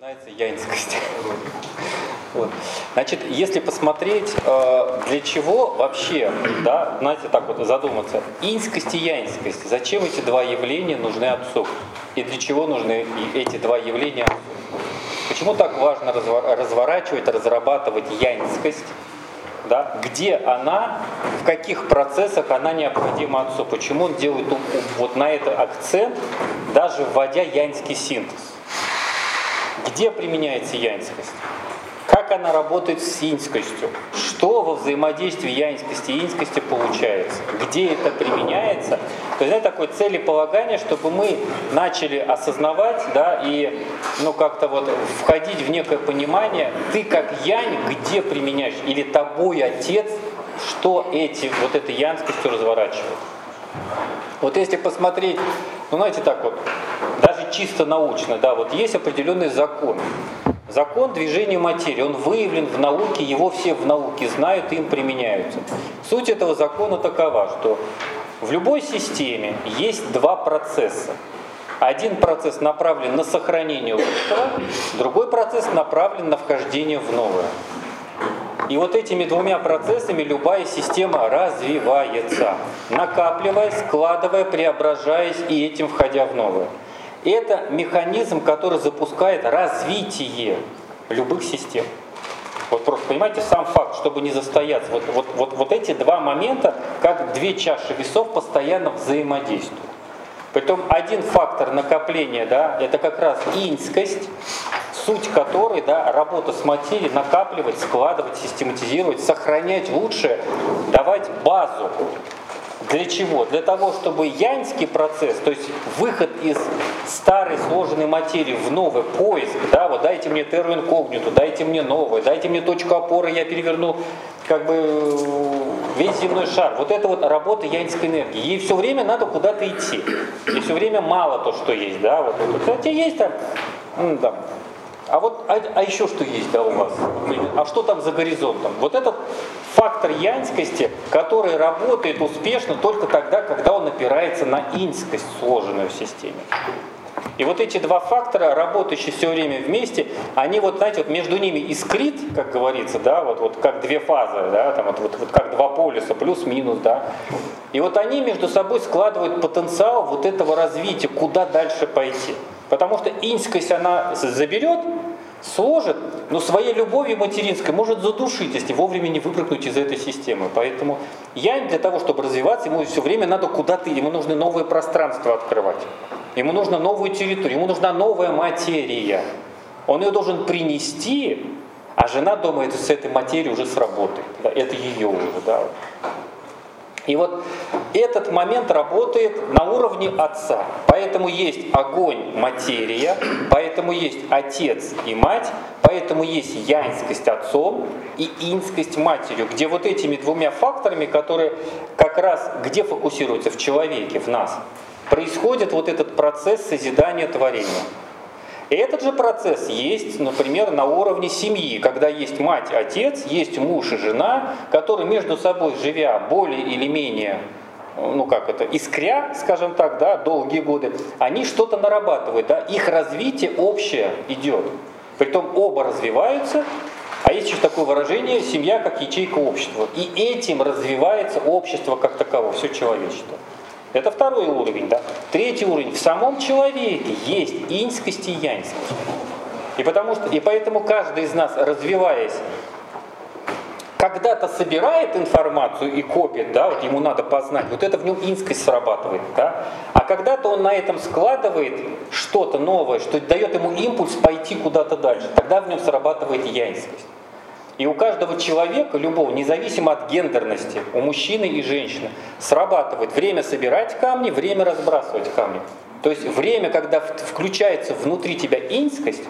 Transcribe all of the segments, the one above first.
Начинается яньскость. Вот. Значит, если посмотреть, для чего вообще, да, знаете, так вот задуматься, иньскость и яньскость, зачем эти два явления нужны Отцу? И для чего нужны эти два явления Отцу? Почему так важно разворачивать, разрабатывать яньскость? Да? Где она, в каких процессах она необходима Отцу? Почему он делает вот на это акцент, даже вводя яньский синтез? Где применяется яньскость? Как она работает с иньскостью? Что во взаимодействии яньскости и иньскости получается? Где это применяется? То есть, такое целеполагание, чтобы мы начали осознавать, да, и как-то вот входить в некое понимание, ты как янь, где применяешь, или тобой Отец, что вот этой яньскостью разворачивает. Вот если посмотреть, знаете, так вот, даже чисто научно, да, вот есть определенный закон. Закон движения материи, он выявлен в науке, его все в науке знают и им применяются. Суть этого закона такова, что в любой системе есть два процесса. Один процесс направлен на сохранение общего, другой процесс направлен на вхождение в новое. И вот этими двумя процессами любая система развивается, накапливаясь, складывая, преображаясь и этим входя в новое. Это механизм, который запускает развитие любых систем. Вот просто понимаете, сам факт, чтобы не застояться, вот эти два момента, как две чаши весов, постоянно взаимодействуют. Притом один фактор накопления, да, это как раз иньскость, суть которой, да, работа с материей, накапливать, складывать, систематизировать, сохранять лучшее, давать базу. Для чего? Для того, чтобы яньский процесс, то есть выход из старой сложенной материи в новый поиск, да, вот дайте мне терра инкогниту, дайте мне новое, дайте мне точку опоры, я переверну весь земной шар. Вот это вот работа яньской энергии. Ей все время надо куда-то идти. Ей все время мало то, что есть, да, вот, кстати, есть там, да. А еще что есть, да, у вас? А что там за горизонтом? Вот этот фактор яньскости, который работает успешно только тогда, когда он опирается на иньскость, сложенную в системе. И вот эти два фактора, работающие все время вместе, они между ними искрит, как говорится, да, вот как две фазы, да, там вот как два полюса, плюс-минус, да. И вот они между собой складывают потенциал вот этого развития, куда дальше пойти. Потому что иньскость она заберет, сложит, но своей любовью материнской может задушить, если вовремя не выпрыгнуть из этой системы. Поэтому янь для того, чтобы развиваться, ему все время надо куда-то, ему нужно новое пространство открывать. Ему нужна новую территорию, ему нужна новая материя. Он ее должен принести, а жена дома с этой материей уже сработает. Да, это ее уже. Да. И вот этот момент работает на уровне Отца. Поэтому есть огонь, материя, поэтому есть Отец и Мать, поэтому есть яньскость Отцом и иньскость Матерью, где вот этими двумя факторами, которые как раз где фокусируются в человеке, в нас, происходит вот этот процесс созидания творения. И этот же процесс есть, например, на уровне семьи, когда есть мать, отец, есть муж и жена, которые между собой, живя более или менее, искря, скажем так, да, долгие годы, они что-то нарабатывают, да, их развитие общее идет. Притом оба развиваются, а есть еще такое выражение «семья как ячейка общества». И этим развивается общество как таковое, все человечество. Это второй уровень. Да? Третий уровень. В самом человеке есть иньскость и яньскость. И поэтому каждый из нас, развиваясь, когда-то собирает информацию и копит, да, вот ему надо познать, вот это в нем иньскость срабатывает. Да? А когда-то он на этом складывает что-то новое, что дает ему импульс пойти куда-то дальше. Тогда в нем срабатывает яньскость. И у каждого человека, любого, независимо от гендерности, у мужчины и женщины, срабатывает время собирать камни, время разбрасывать камни. То есть время, когда включается внутри тебя иньскость,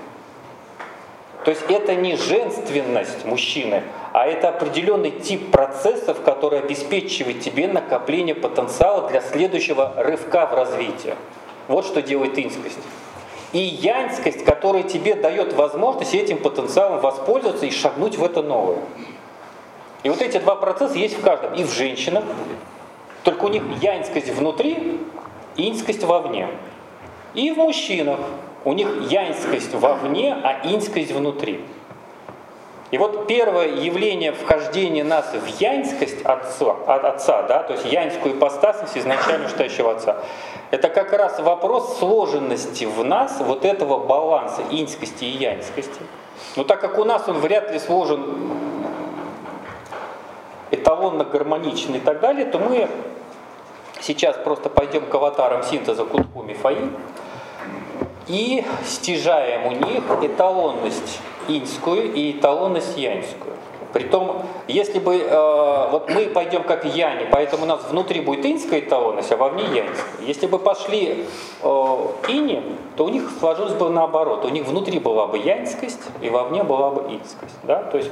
то есть это не женственность мужчины, а это определенный тип процессов, который обеспечивает тебе накопление потенциала для следующего рывка в развитии. Вот что делает иньскость. И яньскость, которая тебе дает возможность этим потенциалом воспользоваться и шагнуть в это новое. И вот эти два процесса есть в каждом. И в женщинах, только у них яньскость внутри, иньскость вовне. И в мужчинах. У них яньскость вовне, а иньскость внутри. И вот первое явление вхождения нас в яньскость отца, да, то есть яньскую ипостасность изначально вышестоящего отца, это как раз вопрос сложенности в нас вот этого баланса иньскости и яньскости. Но так как у нас он вряд ли сложен эталонно, гармоничный и так далее, то мы сейчас просто пойдем к аватарам синтеза Кутхуми Фаин и стяжаем у них эталонность иньскую и эталонность яньскую. Притом, если бы вот мы пойдем как яни, поэтому у нас внутри будет иньская эталонность, а вовне яньская. Если бы пошли ини, то у них сложилось бы наоборот. У них внутри была бы яньскость, и вовне была бы иньскость. Да? То есть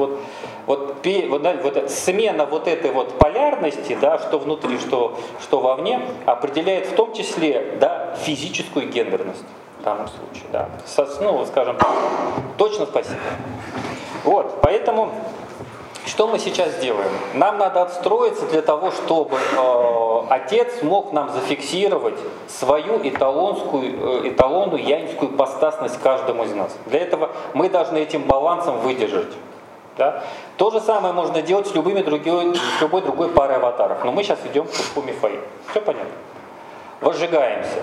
смена вот этой вот полярности, да, что внутри, что вовне, определяет в том числе, да, физическую гендерность. В данном случае, да. Ну, скажем, точно спасибо. Вот, поэтому, что мы сейчас делаем? Нам надо отстроиться для того, чтобы отец мог нам зафиксировать свою эталонную яньскую ипостасность каждому из нас. Для этого мы должны этим балансом выдержать. Да? То же самое можно делать с любой другой парой аватаров. Но мы сейчас идем к Кутхуми Фаин. Все понятно? Возжигаемся.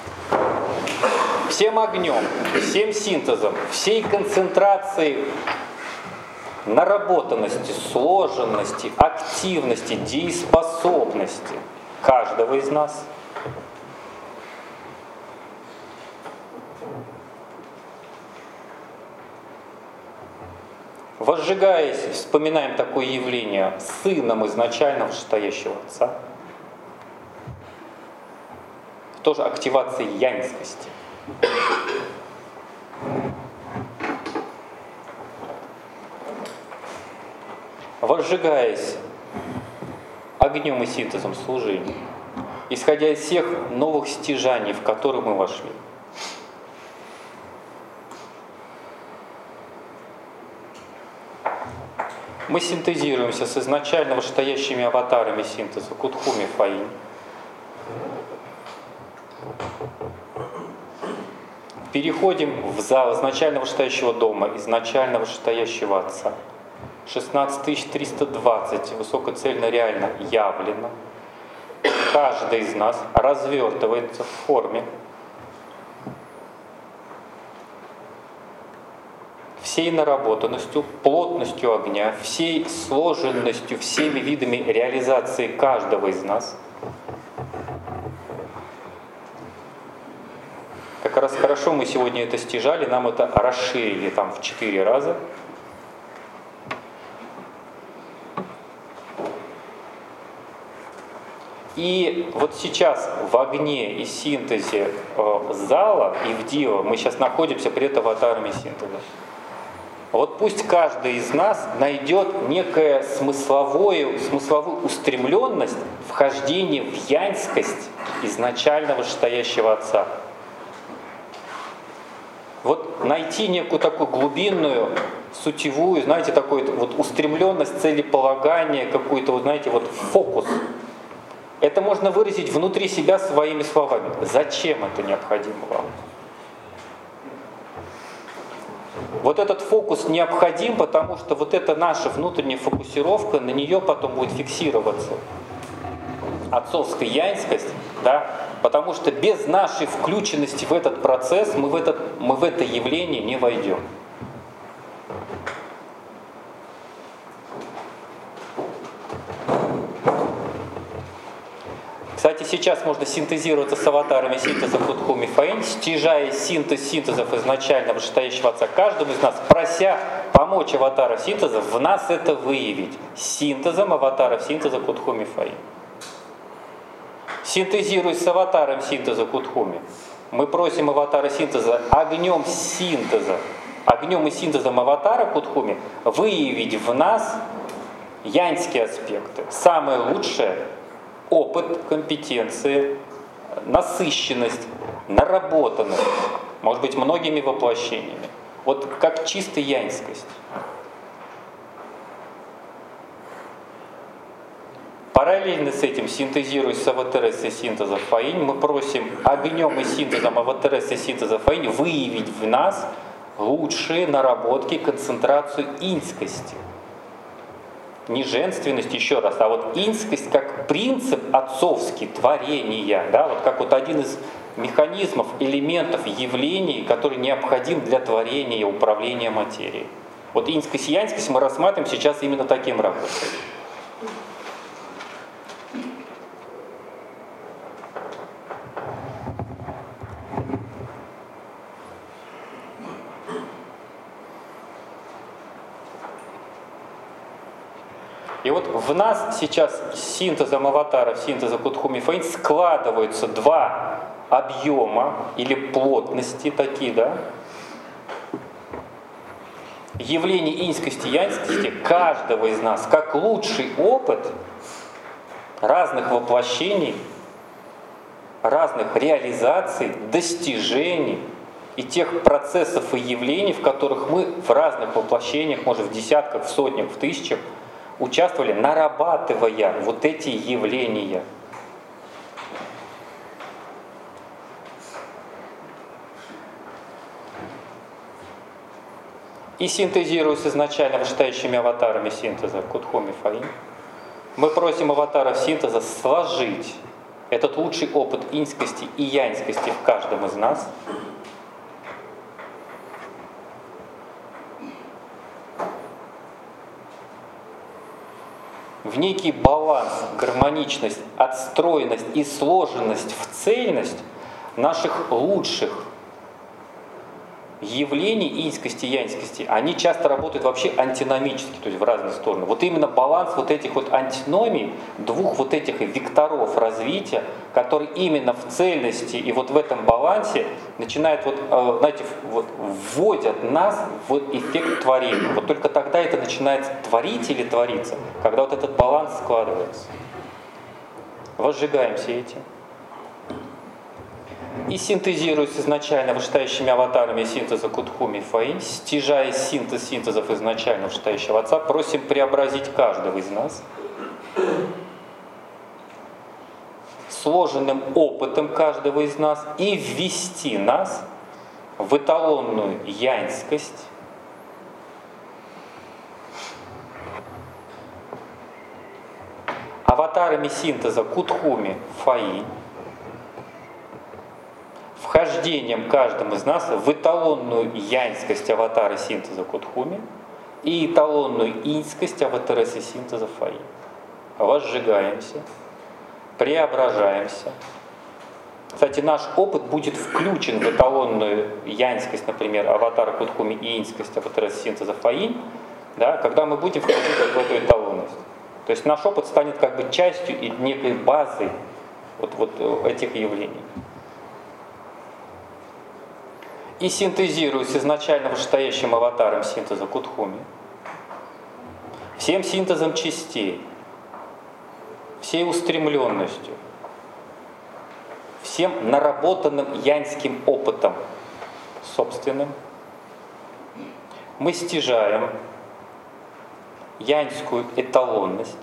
Всем огнем, всем синтезом, всей концентрацией наработанности, сложенности, активности, дееспособности каждого из нас. Возжигаясь, вспоминаем такое явление сыном изначально вышестоящего отца. Тоже активация яньскости. Возжигаясь огнем и синтезом служения, исходя из всех новых стяжаний, в которые мы вошли. Мы синтезируемся с изначально вышестоящими аватарами синтеза Кутхуми Фаин. Переходим в зал изначально вышестоящего дома, изначально вышестоящего отца. 16320 высокоцельно реально явлено. Каждый из нас развертывается в форме всей наработанностью, плотностью огня, всей сложенностью, всеми видами реализации каждого из нас. Как раз хорошо мы сегодня это стяжали, нам это расширили там в 4 раза. И вот сейчас в огне и синтезе зала и в дива мы сейчас находимся пред аватарами синтеза. Вот пусть каждый из нас найдет некую смысловую устремленность вхождения в яньскость изначально вышестоящего отца. Вот найти некую такую глубинную, сутевую, знаете, такую вот устремленность, целеполагание, какой-то, вот, знаете, вот фокус. Это можно выразить внутри себя своими словами. Зачем это необходимо вам? Вот этот фокус необходим, потому что вот эта наша внутренняя фокусировка, на нее потом будет фиксироваться отцовская яньскость, да? Потому что без нашей включенности в этот процесс мы в это явление не войдем. Кстати, сейчас можно синтезироваться с аватарами синтеза Кутхуми Фаин, стяжая синтезов изначально вышестоящего отца каждому из нас, прося помочь аватаров синтеза в нас это выявить синтезом аватаров синтеза Кутхуми Фаин. Синтезируясь с аватаром синтеза Кутхуми, мы просим аватара синтеза огнем и синтезом аватара Кутхуми выявить в нас яньские аспекты. Самое лучшее — опыт, компетенции, насыщенность, наработанность, может быть, многими воплощениями. Вот как чистая яньскость. Параллельно с этим, синтезируясь с АВТРС и синтеза фаинь, мы просим огнем и синтезом АВТРС и синтеза фаинь выявить в нас лучшие наработки, концентрацию иньскости. Не женственность, еще раз, а вот иньскость как принцип отцовский творения, да, вот как вот один из механизмов, элементов, явлений, который необходим для творения и управления материей. Вот иньскость и яньскость мы рассматриваем сейчас именно таким ракурсом. И вот в нас сейчас с синтезом аватара, синтеза Кутхуми Фаинь складываются два объема или плотности такие, да? Явление иньскости и яньскости каждого из нас как лучший опыт разных воплощений, разных реализаций, достижений и тех процессов и явлений, в которых мы в разных воплощениях, может в десятках, в сотнях, в тысячах, участвовали, нарабатывая вот эти явления. И синтезируясь изначально вышестоящими аватарами синтеза Кутхуми Фаинь, мы просим аватаров синтеза сложить этот лучший опыт иньскости и яньскости в каждом из нас, в некий баланс, гармоничность, отстроенность и сложенность в цельность наших лучших явлений иньскости и яньскости. Они часто работают вообще антиномически, то есть в разные стороны. Вот именно баланс вот этих вот антиномий, двух вот этих векторов развития, которые именно в цельности и вот в этом балансе начинают, вот, знаете, вот, вводят нас в эффект творения. Вот только тогда это начинает творить или твориться, когда вот этот баланс складывается. Возжигаемся этим. И синтезируясь изначально вышестоящими аватарами синтеза Кутхуми Фаинь, стяжая синтез синтезов изначально вышестоящего Отца, просим преобразить каждого из нас сложенным опытом каждого из нас и ввести нас в эталонную яньскость, аватарами синтеза Кутхуми Фаинь, вхождением каждым из нас в эталонную яньскость аватара синтеза Кутхуми и эталонную иньскость аватара синтеза Фаинь. Возжигаемся, преображаемся. Кстати, наш опыт будет включен в эталонную яньскость, например, аватара Кутхуми и иньскость аватара синтеза Фаинь, да, когда мы будем входить в эту эталонность. То есть наш опыт станет как бы частью и некой базой вот этих явлений. И синтезируясь изначально вышестоящим аватаром синтеза Кутхуми, всем синтезом частей, всей устремленностью, всем наработанным яньским опытом собственным, мы стяжаем яньскую эталонность,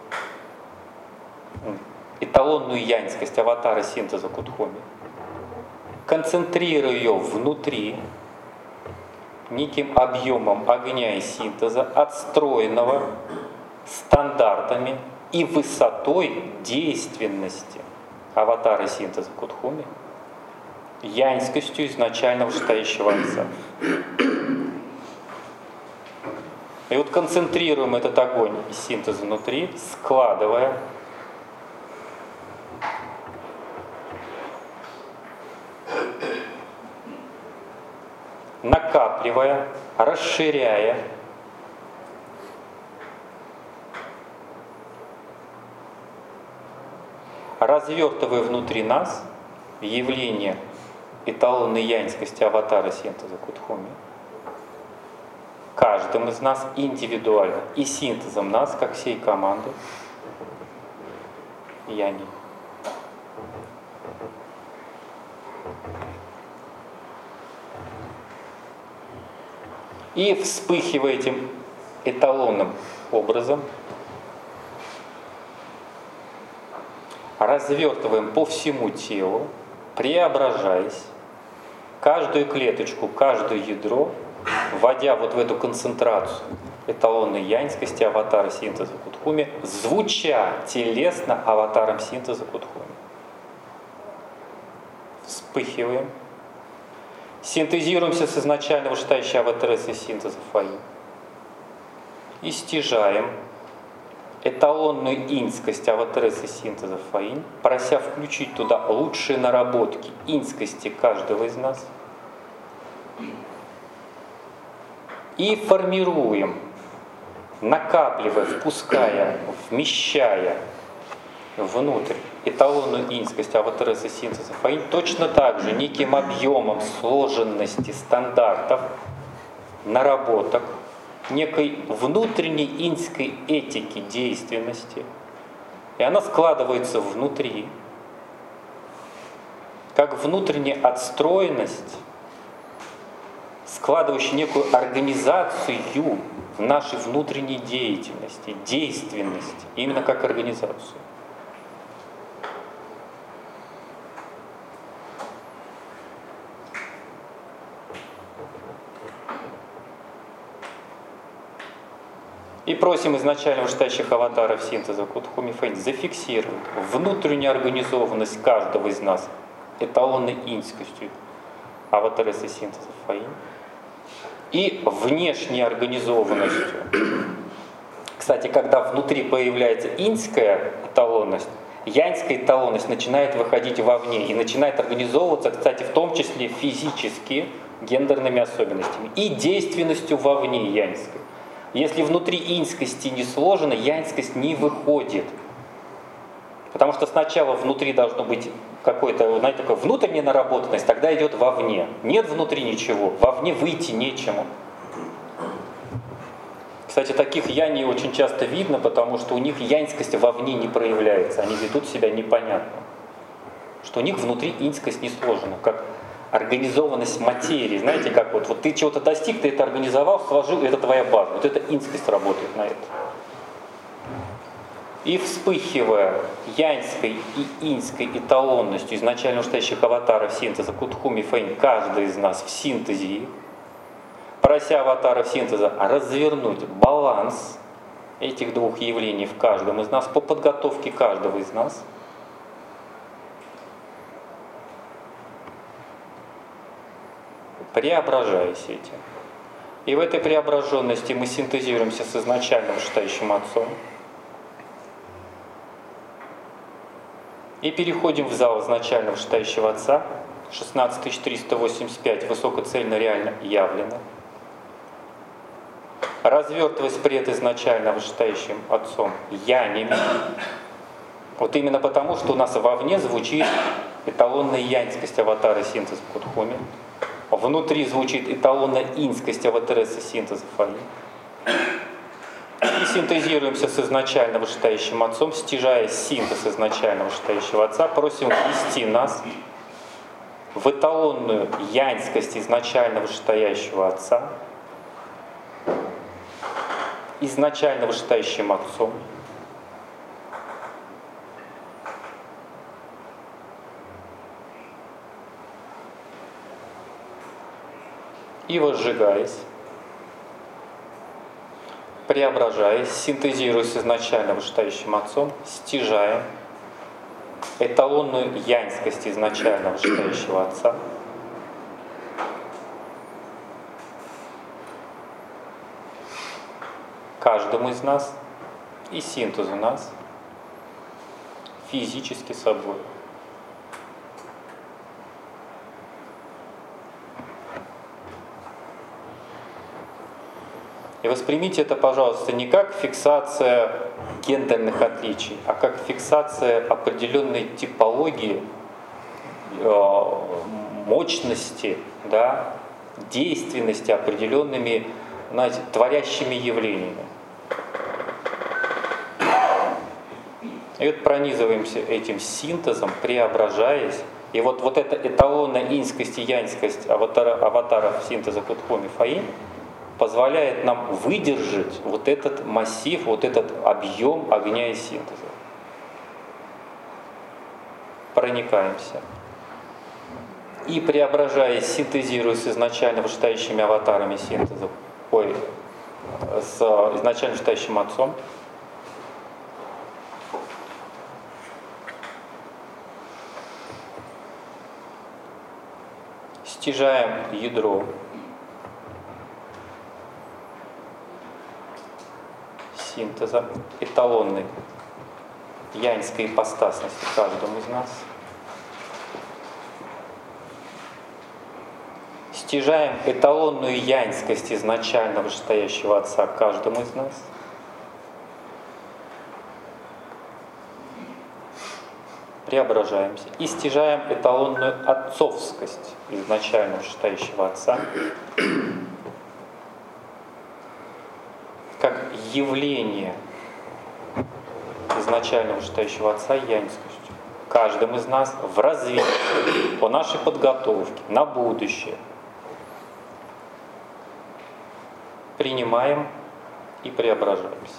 эталонную яньскость аватара синтеза Кутхуми, концентрируя ее внутри неким объемом огня и синтеза, отстроенного стандартами и высотой действенности аватара синтеза Кутхуми, яньскостью изначально вышестоящего Отца. И вот концентрируем этот огонь и синтез внутри, складывая накапливая, расширяя, развертывая внутри нас явление эталонной яньскости аватара синтеза Кутхуми, каждым из нас индивидуально и синтезом нас, как всей команды, яни. И вспыхивая этим эталонным образом, развертываем по всему телу, преображаясь, каждую клеточку, каждое ядро, вводя вот в эту концентрацию эталонной яньскости аватара синтеза Кутхуми, звуча телесно аватаром синтеза Кутхуми. Вспыхиваем. Синтезируемся с изначально вышестоящей аватарессой синтеза Фаи. И стяжаем эталонную иньскость аватарессы синтеза Фаинь, прося включить туда лучшие наработки иньскости каждого из нас. И формируем, накапливая, впуская, вмещая внутрь эталонную иньскость аватарессы синтеза Фаинь, точно так же неким объемом сложенности стандартов, наработок, некой внутренней иньской этики действенности. И она складывается внутри, как внутренняя отстроенность, складывающая некую организацию в нашей внутренней деятельности, действенности, именно как организацию. И просим изначально вышестоящих аватаров синтеза Кутхуми Фаинь зафиксировать внутреннюю организованность каждого из нас эталонной иньскостью аватарессы синтеза Фаинь и внешней организованностью. Кстати, когда внутри появляется иньская эталонность, яньская эталонность начинает выходить вовне и начинает организовываться, кстати, в том числе физически, гендерными особенностями и действенностью вовне яньской. Если внутри иньскости не сложено, яньскость не выходит. Потому что сначала внутри должно быть какой-то, знаете, такая внутренняя наработанность, тогда идет вовне. Нет внутри ничего, вовне выйти нечему. Кстати, таких яней очень часто видно, потому что у них яньскость вовне не проявляется, они ведут себя непонятно. Что у них внутри иньскость не сложена, как организованность материи. Знаете, как вот ты чего-то достиг, ты это организовал, сложил, это твоя база. Вот эта иньскость работает на это. И вспыхивая яньской и иньской эталонностью изначально вышестоящих аватаров синтеза Кутхуми Фаинь, каждый из нас в синтезе, прося аватаров синтеза развернуть баланс этих двух явлений в каждом из нас по подготовке каждого из нас, преображаясь этим. И в этой преображенности мы синтезируемся с изначальным вышестоящим Отцом и переходим в зал изначального вышестоящего Отца, 16385, высокоцельно реально явлено, развертываясь пред изначально вышестоящим Отцом янями. Вот именно потому, что у нас вовне звучит эталонная яньскость аватара синтеза Кутхуми, внутри звучит эталонная иньскость аватарессы синтеза Фаинь. И синтезируемся с изначально вышестоящим Отцом, стяжая синтез изначально вышестоящего Отца, просим ввести нас в эталонную яньскость изначально вышестоящего Отца, изначально вышестоящим Отцом, и возжигаясь, преображаясь, синтезируясь с изначально вышестоящим Отцом, стяжаем эталонную яньскость изначально вышестоящего Отца, каждому из нас и синтезу нас физически собой. И воспримите это, пожалуйста, не как фиксация гендерных отличий, а как фиксация определенной типологии, мощности, да, действенности определенными, знаете, творящими явлениями. И вот пронизываемся этим синтезом, преображаясь. И вот эта эталонная иньскость и яньскость аватаров синтеза Кутхуми Фаинь позволяет нам выдержать вот этот массив, вот этот объем огня и синтеза. проникаемся. И преображаясь, синтезируясь изначально вышестоящими аватарами синтеза, с изначально вышестоящим Отцом, стяжаем ядро синтеза, эталонной яньской ипостасности каждому из нас. Стяжаем эталонную яньскость изначально вышестоящего Отца каждому из нас. Преображаемся. И стяжаем эталонную отцовскость изначально вышестоящего Отца как явление изначально вышестоящего Отца яньскостью каждым из нас в развитии, по нашей подготовке, на будущее. Принимаем и преображаемся.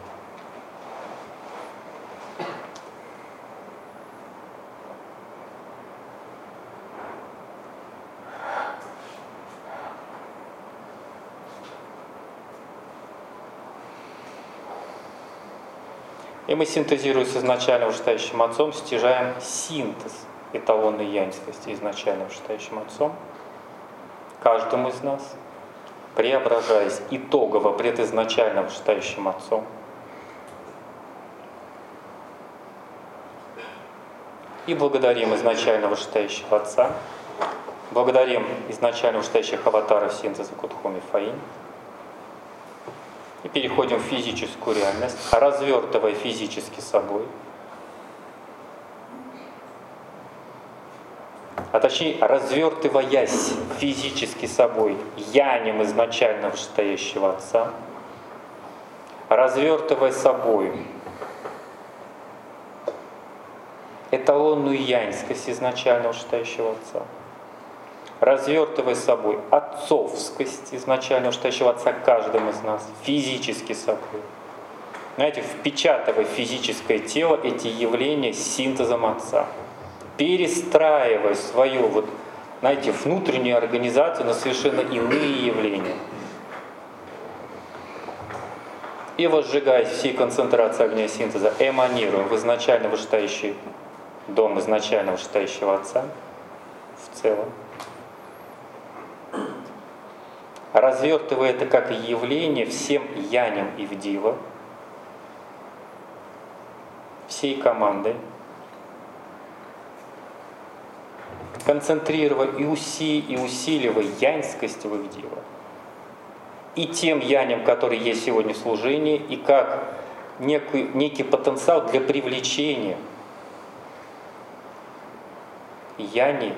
И мы, синтезируя с изначально вышестоящим Отцом, стяжаем синтез эталонной яньскости изначально вышестоящим Отцом каждому из нас, преображаясь итогово пред изначально вышестоящим Отцом. И благодарим изначально вышестоящего Отца, благодарим изначально вышестоящих аватаров синтеза Кудхуми Фаинь, и переходим в физическую реальность, развертывая физически собой, а точнее развертываясь физически собой янем изначально вышестоящего Отца, развертывая собой эталонную яньскость изначально вышестоящего Отца, развертывая собой отцовскость изначально вышестоящего Отца каждым из нас, физически собой. Знаете, впечатывая в физическое тело эти явления с синтезом Отца, перестраивая свою внутреннюю организацию на совершенно иные явления. И возжигаясь всей концентрацией огня синтеза, эманируем в изначально вышестоящий дом изначально вышестоящего Отца в целом, развертывая это как явление всем яням и вдива, всей командой, концентрируя и усиливая яньскость в вдива, и тем яням, которые есть сегодня в служении, и как некий потенциал для привлечения яни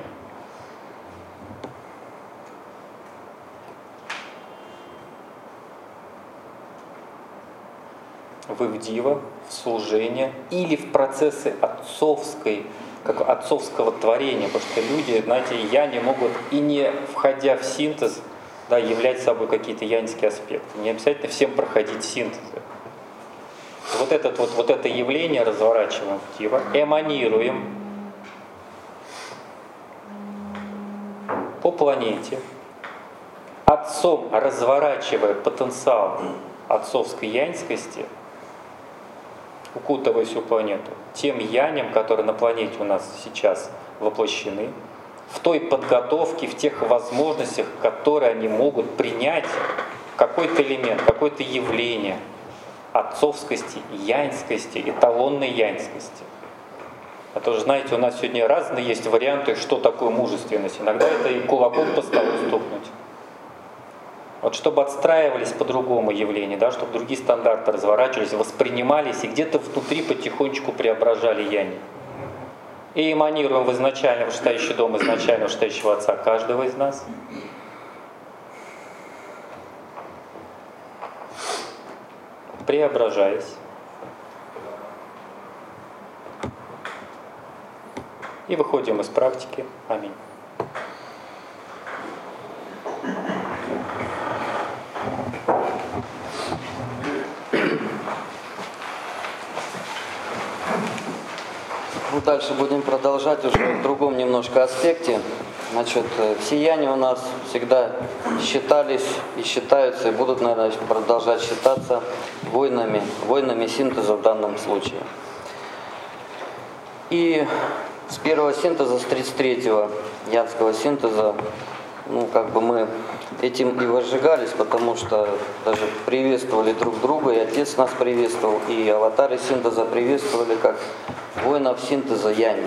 в Ивдива, в служение или в процессы отцовского творения, потому что люди, знаете, яни могут и не входя в синтез, являть собой какие-то яньские аспекты. Не обязательно всем проходить синтезы. Вот это явление разворачиваем в Дива, эманируем по планете, Отцом разворачивая потенциал отцовской яньскости, укутывая всю планету, тем яням, которые на планете у нас сейчас воплощены, в той подготовке, в тех возможностях, которые они могут принять какой-то элемент, какое-то явление отцовскости, яньскости, эталонной яньскости. А то же, знаете, у нас сегодня разные есть варианты, что такое мужественность. Иногда это и кулаком по столу стукнуть. Вот чтобы отстраивались по-другому явления, чтобы другие стандарты разворачивались, воспринимались и где-то внутри потихонечку преображали яни. И эманируем в изначально вышестоящий дом изначально вышестоящего Отца каждого из нас. Преображаясь. И выходим из практики. Аминь. дальше будем продолжать уже в другом немножко аспекте. Значит, сияния у нас всегда считались и считаются, и будут, наверное, продолжать считаться войнами синтеза в данном случае. И с первого синтеза, с 33-го янского синтеза, мы этим и возжигались, потому что даже приветствовали друг друга, и Отец нас приветствовал, и аватары синтеза приветствовали как воинов синтеза Яни.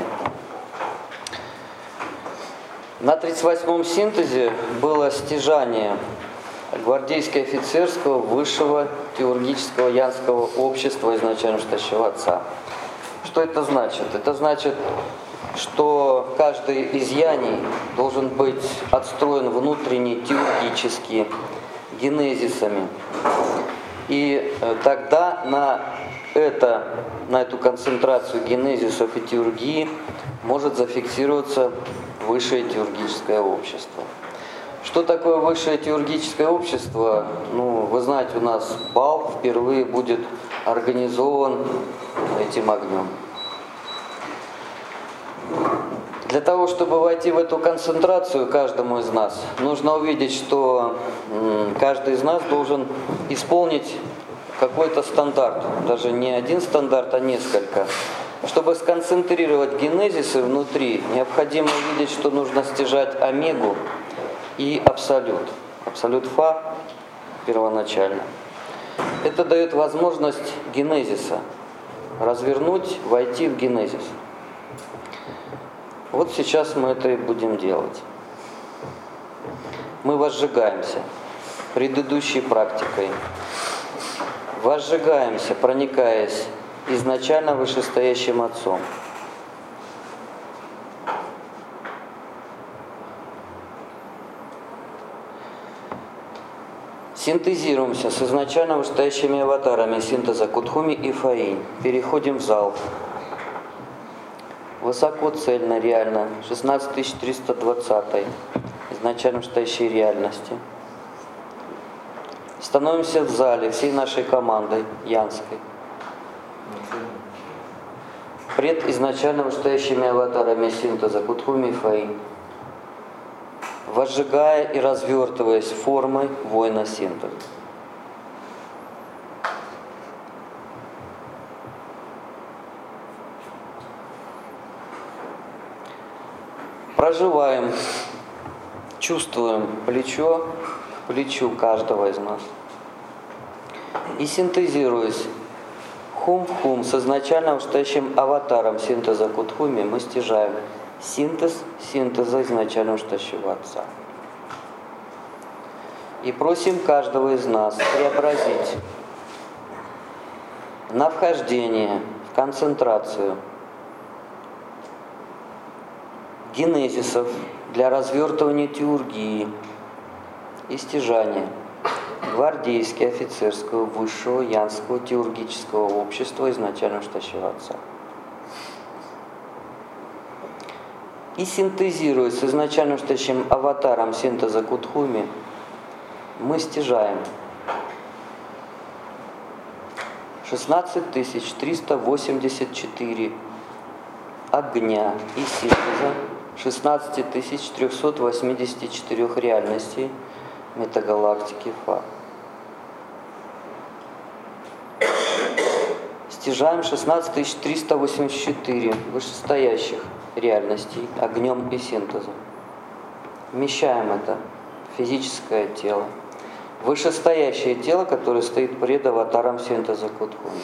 На 38-м синтезе было стяжание гвардейско-офицерского высшего теургического янского общества изначально штащего отца. Что это значит? Это значит, что каждый из яней должен быть отстроен внутренне теургически, генезисами. И тогда на эту концентрацию генезисов и теургии может зафиксироваться высшее теургическое общество. Что такое высшее теургическое общество? Вы знаете, у нас бал впервые будет организован этим огнем. Для того, чтобы войти в эту концентрацию каждому из нас, нужно увидеть, что каждый из нас должен исполнить какой-то стандарт, даже не один стандарт, а несколько. Чтобы сконцентрировать генезисы внутри, необходимо увидеть, что нужно стяжать омегу и абсолют. Абсолют Фа первоначально. Это дает возможность генезиса развернуть, войти в генезис. Вот сейчас мы это и будем делать. Мы возжигаемся предыдущей практикой. Возжигаемся, проникаясь изначально вышестоящим Отцом. Синтезируемся с изначально вышестоящими аватарами синтеза Кутхуми и Фаинь. Переходим в зал. Высоко, цельно, реально. 16320 изначально вышестоящей реальности. Становимся в зале всей нашей командой янской. Пред изначально вышестоящими аватарами синтеза Кутхуми и Фаинь, возжигая и развертываясь формой воина синтеза. Проживаем, чувствуем плечо к плечу каждого из нас. И синтезируясь хум в хум с изначально вышестоящим аватаром синтеза Кутхуми, мы стяжаем синтез синтеза изначально вышестоящего Отца. И просим каждого из нас преобразить на вхождение в концентрацию генезисов для развертывания теургии и стяжания гвардейски-офицерского высшего янского теургического общества изначально вышестоящего Отца. И синтезируясь с изначально вышестоящим аватаром синтеза Кутхуми, мы стяжаем 16384 огня и синтеза 16384 реальностей метагалактики Фа. Стяжаем 16384 вышестоящих реальностей огнем и синтезом. Вмещаем это в физическое тело. Вышестоящее тело, которое стоит пред аватаром синтеза Кутхуми.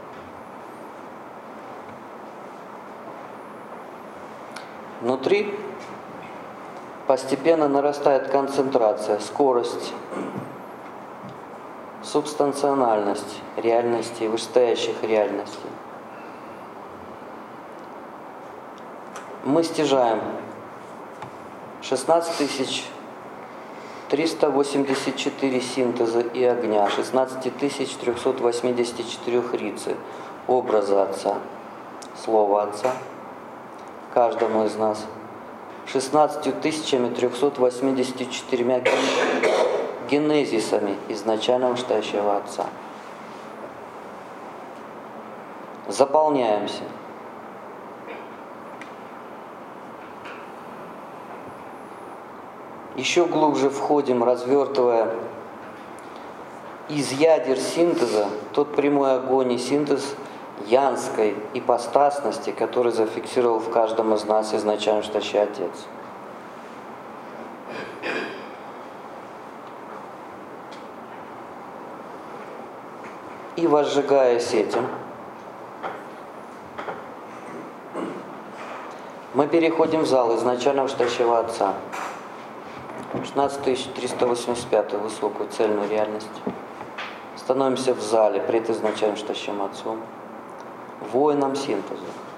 Внутри постепенно нарастает концентрация, скорость, субстанциональность реальностей, вышестоящих реальностей. Мы стяжаем 16384 синтеза и огня, 16384 рицы, образа Отца, Слова Отца, каждому из нас, 16384 генезисами изначально вышестоящего Отца. Заполняемся еще глубже входим, развертывая из ядер синтеза тот прямой огонь и синтез янской ипостасности, который зафиксировал в каждом из нас изначально Штащий Отец. И возжигаясь этим, мы переходим в зал изначального Штащего Отца, 16385, высокую цельную реальность. Становимся в зале пред изначальным Штащим Отцом, воином синтеза.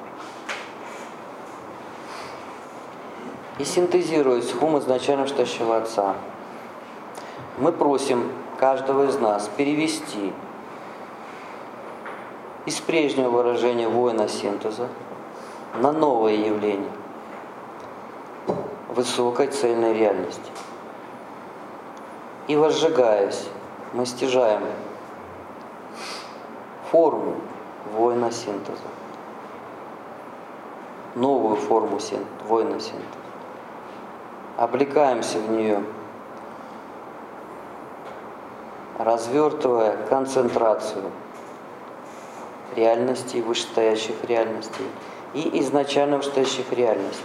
И синтезируясь хум изначального Штащего Отца, мы просим каждого из нас перевести из прежнего выражения воина синтеза на новое явление высокой цельной реальности. И возжигаясь, мы стяжаем форму воина синтеза, новую форму воина синтеза. Облекаемся в нее, развертывая концентрацию реальностей, вышестоящих реальностей и изначально вышестоящих реальностей.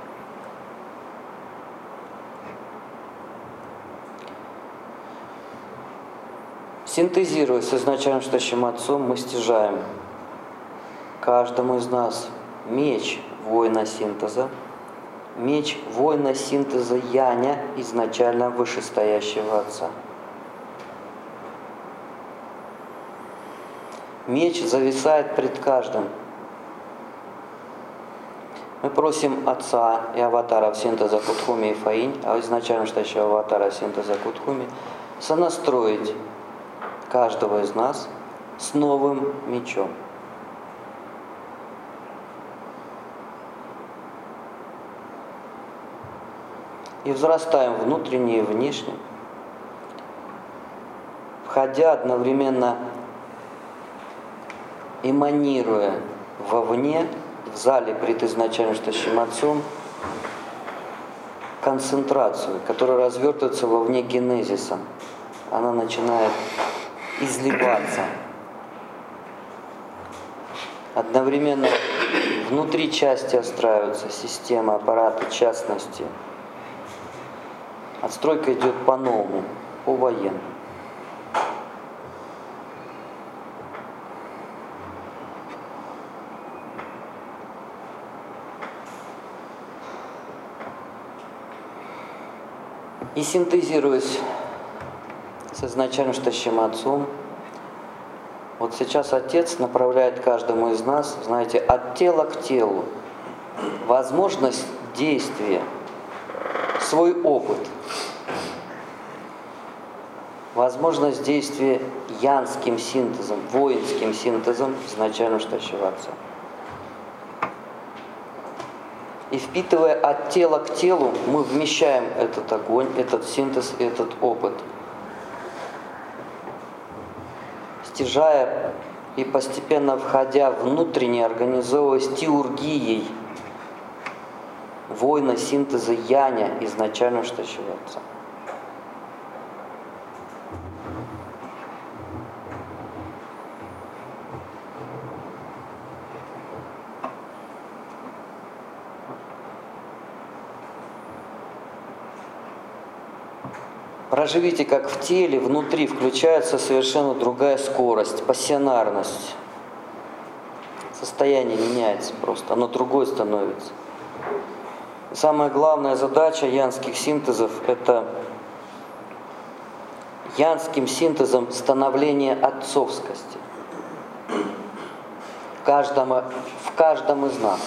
Синтезируя с изначально вышестоящим Отцом, мы стяжаем каждому из нас меч воина синтеза, меч воина синтеза Яня изначально вышестоящего Отца. Меч зависает пред каждым. Мы просим Отца и аватаров синтеза Кутхуми и Фаинь, а изначально стоящего аватара синтеза Кутхуми, сонастроить каждого из нас с новым мечом. И взрастаем внутренне и внешне, входя одновременно, эманируя вовне, в зале пред изначально Штащим Отцом, концентрацию, которая развертывается вовне генезисом. Она начинает изливаться. Одновременно внутри части отстраиваются системы, аппараты, частности. Отстройка идет по-новому, по-военному. И синтезируясь с изначально Штащим Отцом, вот сейчас Отец направляет каждому из нас, знаете, от тела к телу, возможность действия, свой опыт, возможность действия янским синтезом, воинским синтезом изначально Штащего Отца. И впитывая от тела к телу, мы вмещаем этот огонь, этот синтез, этот опыт. Стяжая и постепенно входя внутренне, организовываясь теургией воина синтеза Яня изначально Штащего Отца. Проживите, как в теле, внутри включается совершенно другая скорость, пассионарность. Состояние меняется просто, оно другое становится. Самая главная задача янских синтезов – это янским синтезом становление отцовскости в каждом из нас.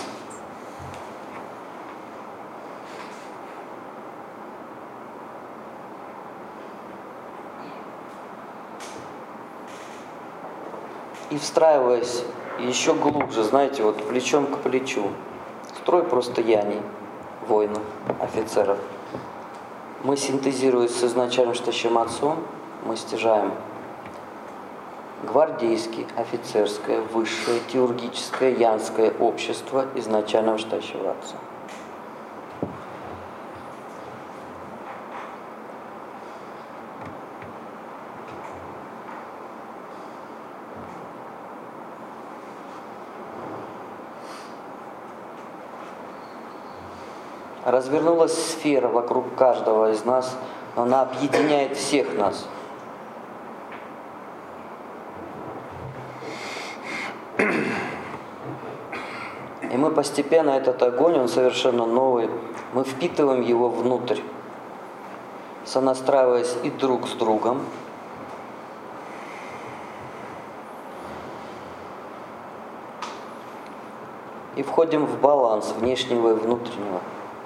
И встраиваясь еще глубже, знаете, вот плечом к плечу, строй просто яней, воинов, офицеров. Мы синтезируясь с изначальным Штащим Отцом, мы стяжаем гвардейское, офицерское, высшее, теургическое, янское общество изначального Штащего Отца. развернулась сфера вокруг каждого из нас, но она объединяет всех нас. И мы постепенно, этот огонь, он совершенно новый, мы впитываем его внутрь, сонастраиваясь и друг с другом, и входим в баланс внешнего и внутреннего.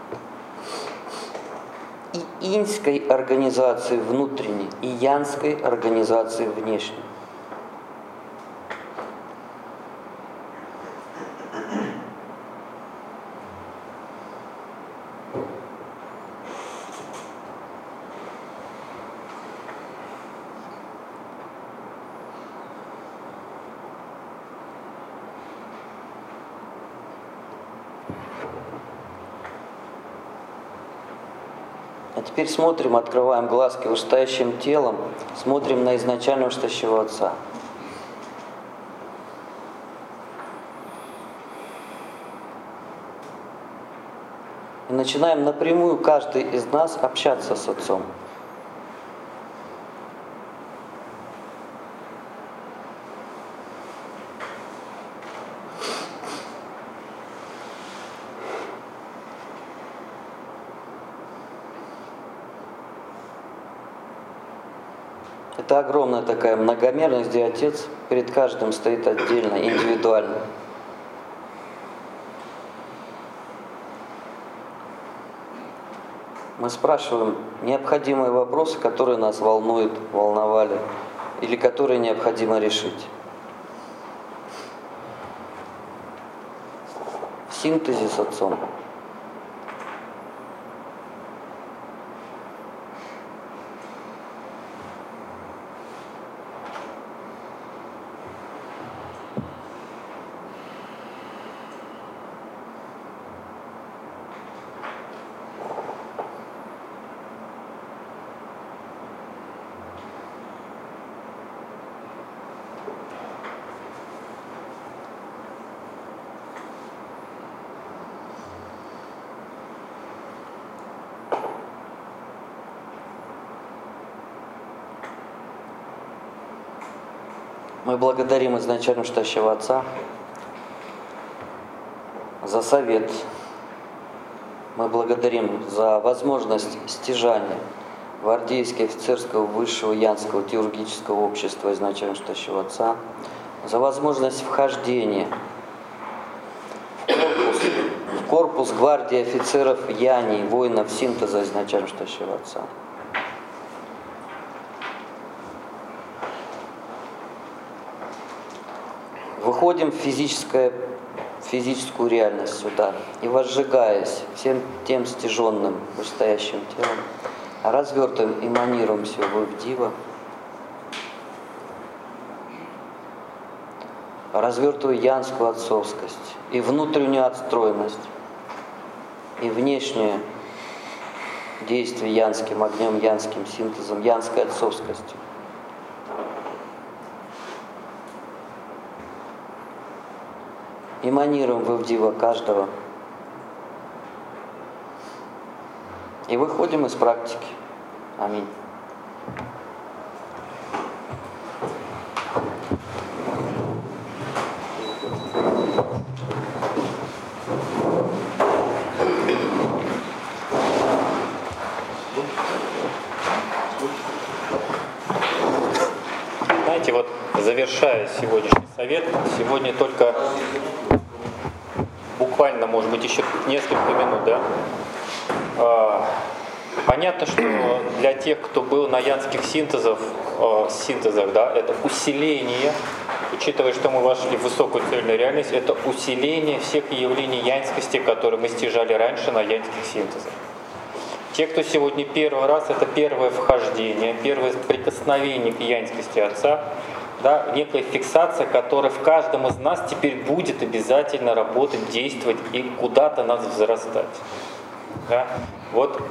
И иньской организации внутренней, и янской организации внешней. А теперь смотрим, открываем глазки вышестоящим телом, смотрим на изначального вышестоящего Отца. И начинаем напрямую каждый из нас общаться с Отцом. Это огромная такая многомерность, где Отец перед каждым стоит отдельно, индивидуально. Мы спрашиваем необходимые вопросы, которые нас волнуют, волновали, или которые необходимо решить. В синтезе с Отцом. Мы благодарим изначально вышестоящего Отца за совет. Мы благодарим за возможность стяжания гвардейского офицерского высшего янского теургического общества изначально вышестоящего Отца, за возможность вхождения в корпус гвардии офицеров Яни, воинов синтеза изначально вышестоящего Отца. Выходим в физическую реальность сюда и, возжигаясь всем тем стяженным вышестоящим телом, развертываем, эманируем все в Дива, развертывая янскую отцовскость и внутреннюю отстроенность, и внешнее действие янским огнем, янским синтезом, янской отцовскостью. Эманируем в Ивдива каждого. И выходим из практики. Аминь. Знаете, вот завершая сегодняшний совет, сегодня только буквально, может быть, еще несколько минут, да? Понятно, что для тех, кто был на янских синтезах, да, это усиление, учитывая, что мы вошли в высокую цельную реальность, это усиление всех явлений янскости, которые мы стяжали раньше на янских синтезах. Те, кто сегодня первый раз, это первое вхождение, первое прикосновение к янскости Отца, да, некая фиксация, которая в каждом из нас теперь будет обязательно работать, действовать и куда-то нас взрастать. Да? Вот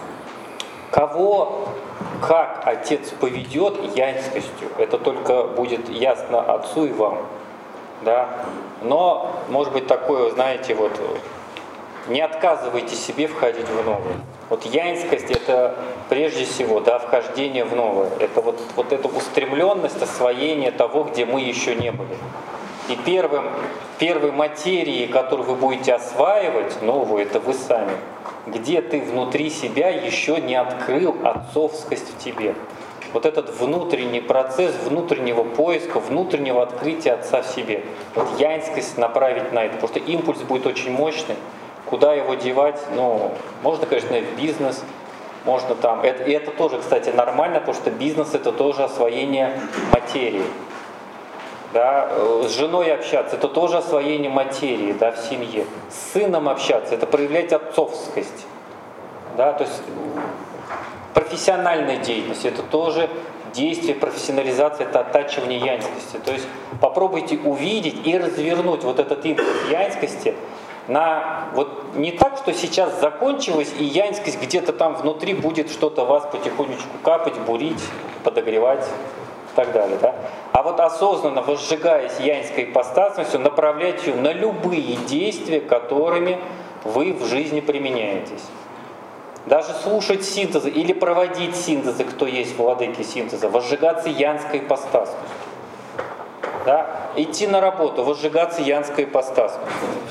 кого, как Отец поведет янскостью, это только будет ясно Отцу и вам. Да? Но, может быть, такое, знаете, вот не отказывайте себе входить в новое. Вот янскость — это прежде всего, да, вхождение в новое. Это вот эта устремленность, освоение того, где мы еще не были. И первой материей, которую вы будете осваивать, новую, это вы сами. Где ты внутри себя еще не открыл отцовскость в тебе. Вот этот внутренний процесс внутреннего поиска, внутреннего открытия Отца в себе. Вот янскость направить на это, потому что импульс будет очень мощный. Куда его девать? Ну, можно, конечно, в бизнес, можно там. И это тоже, кстати, нормально, потому что бизнес — это тоже освоение материи. Да? С женой общаться — это тоже освоение материи, да, в семье. С сыном общаться — это проявлять отцовскость. Да? То есть профессиональная деятельность — это тоже действие, профессионализация, это оттачивание янскости. То есть попробуйте увидеть и развернуть вот этот импульс янскости на вот не так, что сейчас закончилось, и янскость где-то там внутри будет что-то вас потихонечку капать, бурить, подогревать и так далее. Да? А вот осознанно, возжигаясь янской ипостасностью, направлять ее на любые действия, которыми вы в жизни применяетесь. Даже слушать синтезы или проводить синтезы, кто есть владыки синтеза, возжигаться янской ипостасностью. Да? Идти на работу, возжигаться янской ипостасностью.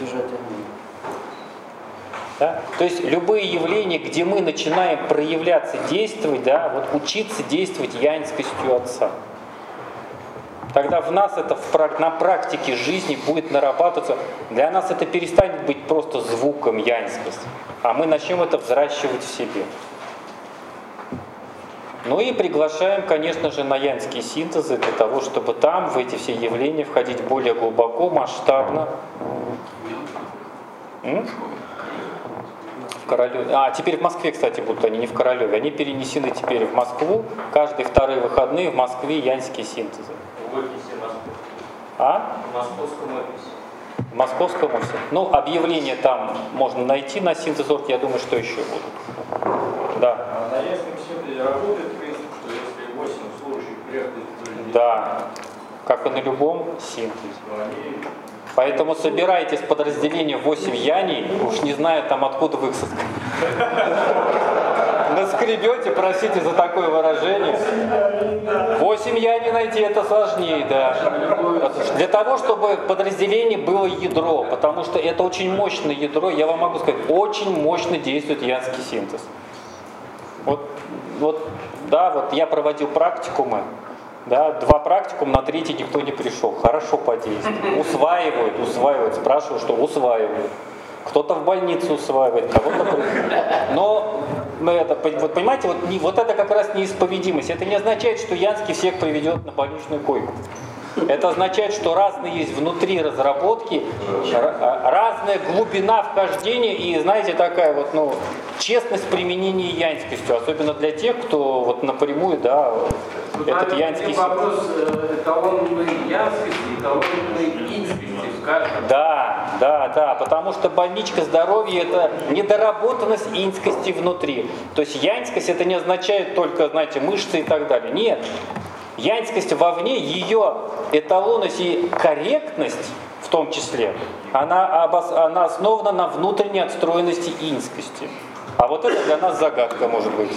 Да? То есть любые явления, где мы начинаем проявляться, действовать, да, вот учиться действовать янскостью Отца. Тогда в нас это на практике жизни будет нарабатываться. Для нас это перестанет быть просто звуком янскости, а мы начнем это взращивать в себе. Ну и приглашаем, конечно же, на янские синтезы для того, чтобы там в эти все явления входить более глубоко, масштабно. В Королеве. Теперь в Москве, кстати, будут они, не в Королеве. Они перенесены теперь в Москву. Каждые вторые выходные в Москве янские синтезы. В офисе Москвы. В московском офисе. В московском офисе. Ну, объявление там можно найти на синтез.орг. Я думаю, что еще будут. Да. А на янском синтезе работает принцип, что если 8 служащих приехали... Да. Как и на любом синтезе. Поэтому собирайтесь в подразделение 8 яней, уж не знаю там откуда вы их наскребете, простите за такое выражение. 8 яней найти это сложнее, да. Для того, чтобы в подразделении было ядро, потому что это очень мощное ядро, я вам могу сказать, очень мощно действует янский синтез. Вот я проводил практикумы. Да, 2 практикума, на 3-й никто не пришел. Хорошо подействует. Усваивают. Спрашиваю, что усваивают. Кто-то в больницу усваивает, кого-то... Но это, вот понимаете, вот это как раз неисповедимость. Это не означает, что янский всех приведет на больничную койку. Это означает, что разные есть внутри разработки, разная глубина вхождения и, знаете, такая вот, честность применения янскостью, особенно для тех, кто вот напрямую, да, этот янский... Вопрос эталонной янскости, эталонной инскости в каждом. Да, потому что больничка здоровья — это недоработанность инскости внутри. То есть янскость — это не означает только, знаете, мышцы и так далее. Нет. Янскость вовне, ее эталонность и корректность в том числе, она основана на внутренней отстроенности инскости. А вот это для нас загадка может быть.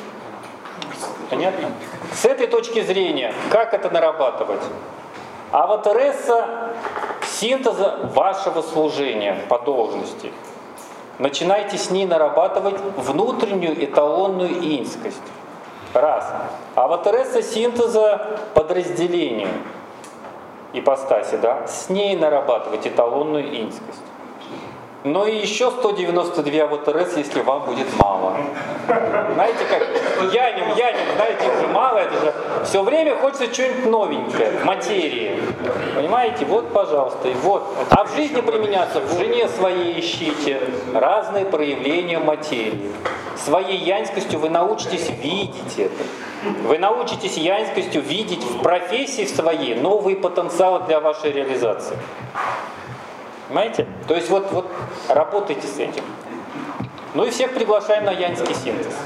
Понятно? С этой точки зрения, как это нарабатывать? Аватаресса синтеза вашего служения по должности. Начинайте с ней нарабатывать внутреннюю эталонную инскость. Раз. Аватаресса синтеза подразделения ипостаси, да, с ней нарабатывать эталонную инскость. Но и еще 192 аватарес, если вам будет мало. Знаете, как яним, знаете, уже мало, это же все время хочется что-нибудь новенькое в материи. Понимаете? Вот, пожалуйста, и вот. А в жизни применяться, в жене своей ищите разные проявления материи. Своей янскостью вы научитесь видеть это. Вы научитесь янскостью видеть в профессии своей новые потенциалы для вашей реализации. Понимаете? То есть вот работайте с этим. Ну и всех приглашаем на янский синтез.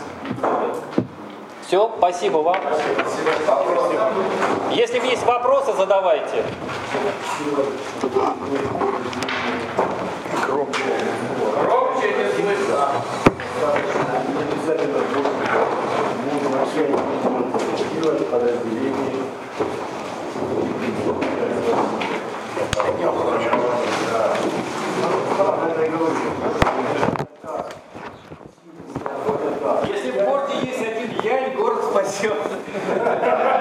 Все, спасибо вам. Если есть вопросы, задавайте. Громче. Если в городе есть один янь, город спасет.